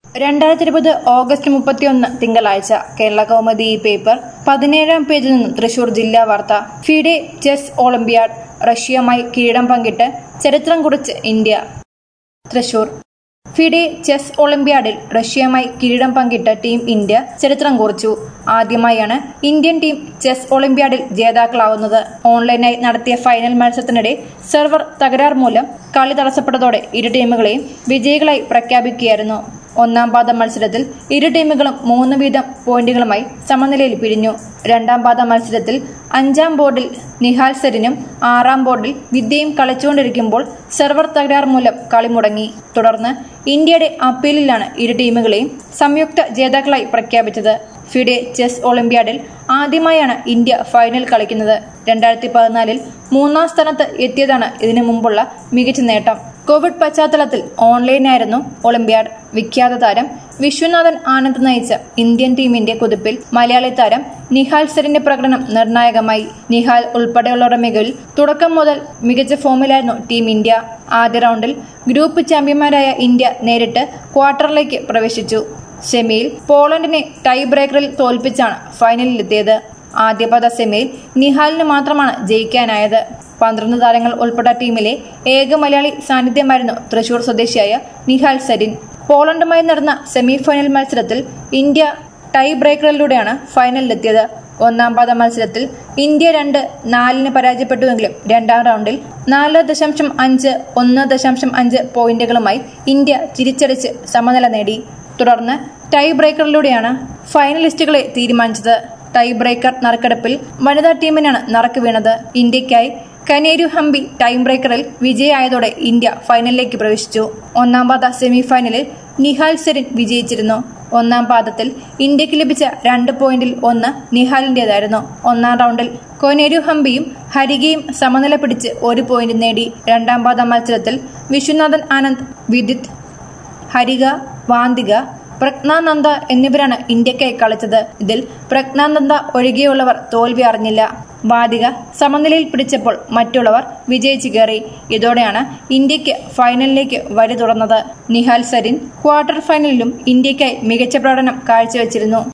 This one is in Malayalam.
2020 ഓഗസ്റ്റ് 31 തിങ്കളാഴ്ച കേരള കൗമുദി പേപ്പർ 17-ാം പേജിൽ നിന്നും തൃശൂർ ജില്ലാ വാർത്ത. ഫിഡെ ചെസ് ഒളിമ്പ്യാഡ് റഷ്യയുമായി കിരീടം പങ്കിട്ട് ചരിത്രം കുറിച്ച് ഇന്ത്യ. തൃശൂർ. ഫിഡെ ചെസ് ഒളിമ്പ്യാഡിൽ റഷ്യയുമായി കിരീടം പങ്കിട്ട ടീം ഇന്ത്യ ചരിത്രം കുറിച്ചു. ആദ്യമായാണ് ഇന്ത്യൻ ടീം ചെസ് ഒളിമ്പ്യാഡിൽ ജേതാക്കളാവുന്നത്. ഓൺലൈനായി നടത്തിയ ഫൈനൽ മത്സരത്തിനിടെ സെർവർ തകരാർ മൂലം കളി തടസ്സപ്പെട്ടതോടെ ഇരു ടീമുകളെയും വിജയികളായി പ്രഖ്യാപിക്കുകയായിരുന്നു. ഒന്നാം പാദ മത്സരത്തിൽ ഇരു ടീമുകളും 3 വീതം പോയിന്റുകളുമായി സമനിലയിൽ പിരിഞ്ഞു. രണ്ടാം പാദ മത്സരത്തിൽ 5-ാം ബോർഡിൽ നിഹാൽ സരിനും 6-ാം ബോർഡിൽ വിദ്യയും കളിച്ചുകൊണ്ടിരിക്കുമ്പോൾ സെർവർ തകരാർ മൂലം കളി മുടങ്ങി. തുടർന്ന് ഇന്ത്യയുടെ അപ്പീലിലാണ് ഇരു ടീമുകളെയും സംയുക്ത ജേതാക്കളായി പ്രഖ്യാപിച്ചത്. ഫിഡെ ചെസ് ഒളിമ്പ്യാഡിൽ ആദ്യമായാണ് ഇന്ത്യ ഫൈനൽ കളിക്കുന്നത്. 2014-ൽ 3-ാം സ്ഥാനത്ത് എത്തിയതാണ് ഇതിനു മുമ്പുള്ള മികച്ച നേട്ടം. കോവിഡ് പശ്ചാത്തലത്തിൽ ഓൺലൈനായിരുന്നു ഒളിമ്പ്യാഡ്. വിഖ്യാത താരം വിശ്വനാഥൻ ആനന്ദ് നയിച്ച ഇന്ത്യൻ ടീമിന്റെ കുതിപ്പിൽ മലയാളി താരം നിഹാൽ സരിന്റെ പ്രകടനം നിർണായകമായി. നിഹാൽ ഉൾപ്പെടെയുള്ളവരുടെ മികവിൽ തുടക്കം മുതൽ മികച്ച ഫോമിലായിരുന്നു ടീം ഇന്ത്യ. ആദ്യ റൗണ്ടിൽ ഗ്രൂപ്പ് ചാമ്പ്യന്മാരായ ഇന്ത്യ നേരിട്ട് ക്വാർട്ടറിലേക്ക് പ്രവേശിച്ചു. സെമിയിൽ പോളണ്ടിനെ ടൈ ബ്രേക്കറിൽ തോൽപ്പിച്ചാണ് ഫൈനലിലെത്തിയത്. ആദ്യപാദ സെമിയിൽ നിഹാലിന് മാത്രമാണ് ജയിക്കാനായത്. 12 താരങ്ങൾ ഉൾപ്പെട്ട ടീമിലെ ഏക മലയാളി സാന്നിധ്യമായിരുന്നു തൃശൂർ സ്വദേശിയായ നിഹാൽ സരിൻ. പോളണ്ടുമായി നടന്ന സെമി ഫൈനൽ മത്സരത്തിൽ ഇന്ത്യ ടൈ ബ്രേക്കറിലൂടെയാണ് ഫൈനലിലെത്തിയത്. ഒന്നാം പാദ മത്സരത്തിൽ ഇന്ത്യ 2-4 പരാജയപ്പെട്ടുവെങ്കിലും രണ്ടാം റൗണ്ടിൽ 4.5 1.5 പോയിന്റുകളുമായി ഇന്ത്യ തിരിച്ചടിച്ച് സമനില നേടി. തുടർന്ന് ടൈ ബ്രേക്കറിലൂടെയാണ് ഫൈനലിസ്റ്റുകളെ തീരുമാനിച്ചത്. ടൈ ബ്രേക്കർ നറുക്കെടുപ്പിൽ വനിതാ ടീമിനാണ് നറുക്ക് വീണത്. ഇന്ത്യയ്ക്കായി കനേരു ഹംപി ടൈ ബ്രേക്കറിൽ വിജയായതോടെ ഇന്ത്യ ഫൈനലിലേക്ക് പ്രവേശിച്ചു. ഒന്നാം പാദ സെമി ഫൈനലിൽ നിഹാൽ സരിൻ വിജയിച്ചിരുന്നു. ഒന്നാം പാദത്തിൽ ഇന്ത്യക്ക് ലഭിച്ച 2 പോയിന്റിൽ 1 നിഹാലിന്റേതായിരുന്നു. ഒന്നാം റൗണ്ടിൽ കൊനേരു ഹംപിയും ഹരികയും സമനില പിടിച്ച് 1 പോയിന്റ് നേടി. രണ്ടാം പാദ മത്സരത്തിൽ വിശ്വനാഥൻ ആനന്ദ്, വിദിത്, ഹരിക, വാന്തിക, പ്രജ്ഞാനന്ദ എന്നിവരാണ് ഇന്ത്യക്കായി കളിച്ചത്. ഇതിൽ പ്രജ്ഞാനന്ദ ഒഴികെയുള്ളവർ തോൽവി അറിഞ്ഞില്ല. വാതിക സമനിലയിൽ പിടിച്ചപ്പോൾ മറ്റുള്ളവർ വിജയിച്ചു കയറി. ഇതോടെയാണ് ഇന്ത്യക്ക് ഫൈനലിലേക്ക് വഴി തുറന്നത്. നിഹാൽ സരിൻ ക്വാർട്ടർ ഫൈനലിലും ഇന്ത്യക്കായി മികച്ച പ്രകടനം കാഴ്ചവെച്ചിരുന്നു.